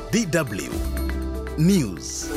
DW News.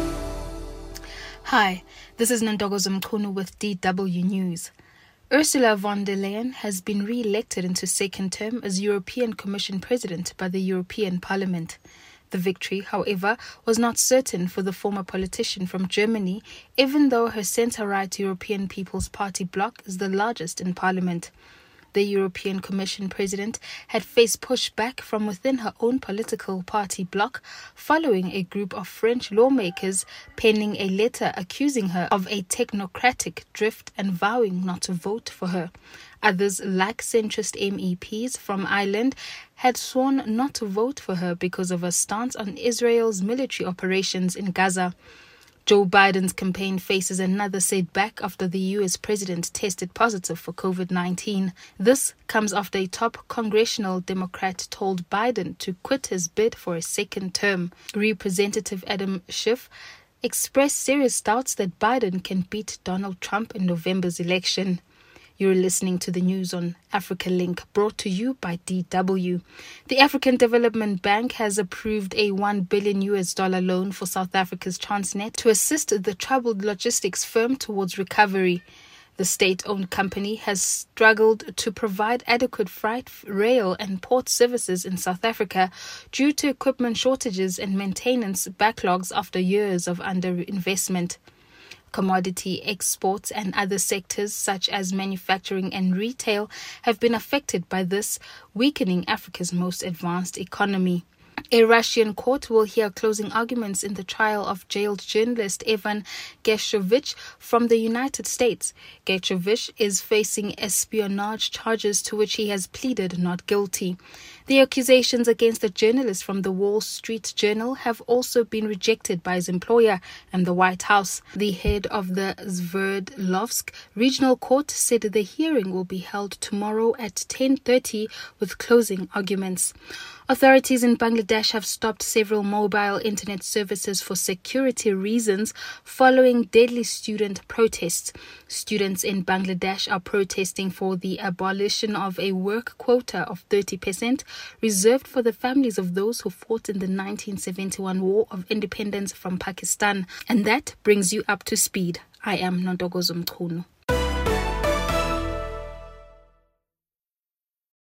Hi, this is Nondogozo Mkhunu with DW News. Ursula von der Leyen has been re-elected into second term as European Commission President by the European Parliament. The victory, however, was not certain for the former politician from Germany, even though her centre-right European People's Party bloc is the largest in Parliament. The European Commission President had faced pushback from within her own political party bloc following a group of French lawmakers penning a letter accusing her of a technocratic drift and vowing not to vote for her. Others, like centrist MEPs from Ireland, had sworn not to vote for her because of her stance on Israel's military operations in Gaza. Joe Biden's campaign faces another setback after the US president tested positive for COVID-19. This comes after a top congressional Democrat told Biden to quit his bid for a second term. Representative Adam Schiff expressed serious doubts that Biden can beat Donald Trump in November's election. You're listening to the news on Africa Link, brought to you by DW. The African Development Bank has approved a $1 billion loan for South Africa's Transnet to assist the troubled logistics firm towards recovery. The state-owned company has struggled to provide adequate freight, rail and port services in South Africa due to equipment shortages and maintenance backlogs after years of underinvestment. Commodity exports and other sectors such as manufacturing and retail have been affected by this, weakening Africa's most advanced economy. A Russian court will hear closing arguments in the trial of jailed journalist Evan Gershkovich from the United States. Gershkovich is facing espionage charges to which he has pleaded not guilty. The accusations against the journalist from the Wall Street Journal have also been rejected by his employer and the White House. The head of the Sverdlovsk Regional Court said the hearing will be held tomorrow at 10:30 with closing arguments. Authorities in Bangladesh have stopped several mobile internet services for security reasons following deadly student protests. Students in Bangladesh are protesting for the abolition of a work quota of 30% reserved for the families of those who fought in the 1971 War of Independence from Pakistan. And that brings you up to speed. I am Nondogozo Mkhunu.